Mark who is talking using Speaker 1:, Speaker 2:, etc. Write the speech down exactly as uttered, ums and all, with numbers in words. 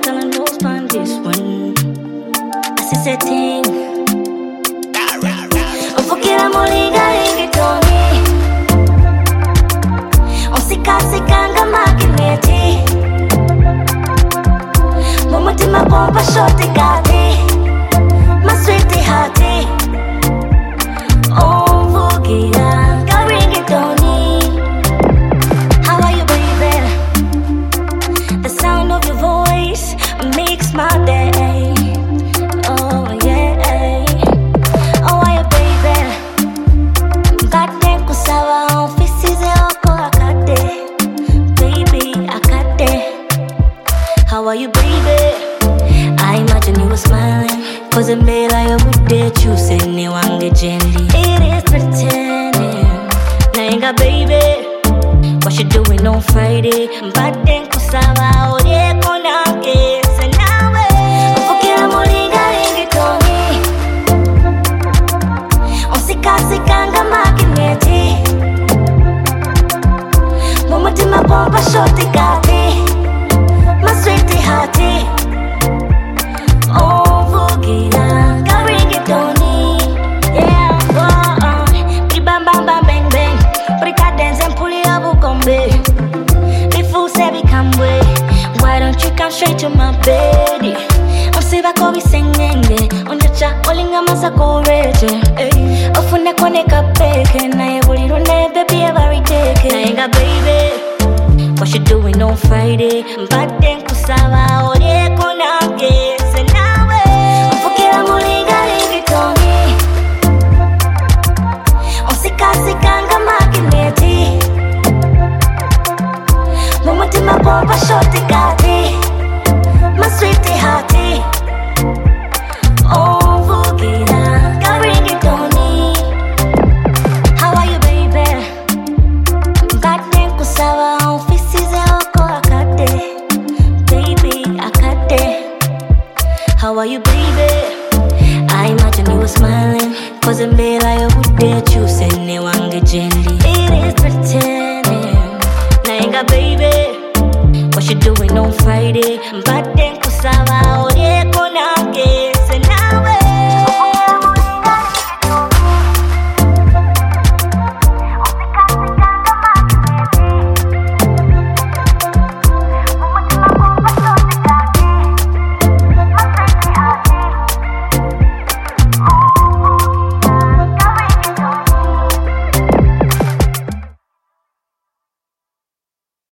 Speaker 1: girl knows on this one. I see setting. Ufukira mulinga ingitoni. Osika sikanga makineti. Mumutima bomba shoti gati. My sweetie hearty. Oh, Ufukira, girl ingitoni. How are you, baby? The sound of your voice makes my day. Oh yeah. Oh yeah, baby. Ngate kusaba ofisi zako akate. Baby, akate. How are you, baby? I imagine you were smiling. Cause it made like a good day. You said ne wange jelly. It is pretending. Nainga, baby. What you doing on Friday? Mbate kusaba oye konange senawe. Ufukira mulinga ingitoni. Osika sikanga makineti. Mumutima bomba shoti gati. My sweetie hearty. Oh, Ufukira, girl ingitoni. Yeah, oh, uh. Bidi bam bam bam bang bang. Bidi ka dance and pull it up ukombe. The fool say we come way. Why don't you come straight to my bed? Osiba ko bisengenge. Onjacha olinga masako reje. Ofune kone kapeke. Na ebuliro ne baby every day. Nainga, baby. What you doing on Friday? Mbate kusaba oye konange senawe. Ufukira mulinga ingitoni. Osika sikanga makineti. Mumutima bomba shoti gati. My sweetie hearty. Oh, Ufukira, girl ingitoni. How are you, baby? Ngate kusaba ofisi zako akate. Baby, akate. How are you, baby? I imagine you were smiling. Cause it made like a good day. You said ne wange jelly. It is pretending. Nainga, baby. What you doing on Friday? Mbate kusaba